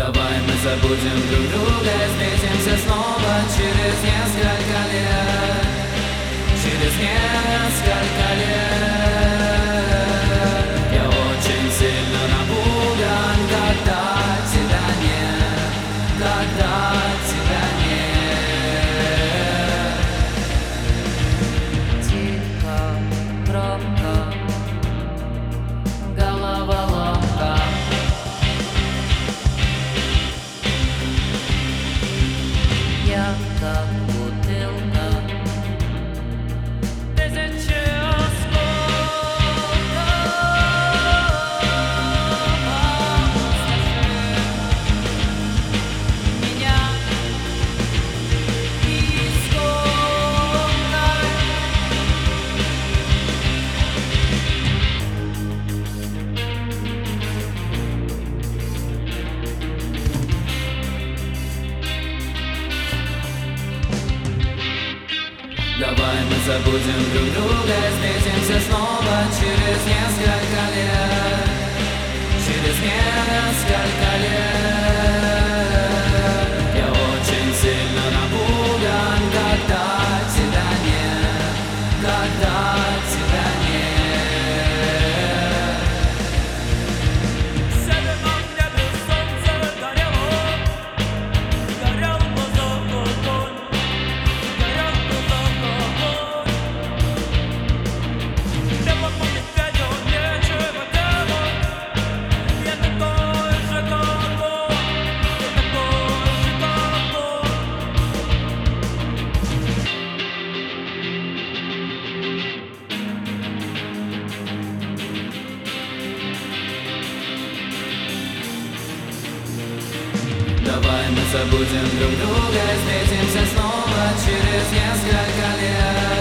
Давай мы забудем друг друга, встретимся снова через несколько лет. Через несколько лет. Я очень сильно напуган, когда тебя нет, когда тебя нет. Тихо, громко, головоломка. Я как бутылка, тысячи осколков. Меня Давай мы забудем друг друга, встретимся снова через несколько лет. Через несколько лет. Я очень сильно напуган, когда тебя нет, когда тебя нет. В северном небе солнце горело, горел в глазах огонь, горел в глазах огонь. Белому медведю нечего делать, я такой же, как он, я такой же, как он. Давай мы забудем друг друга, встретимся снова через несколько лет.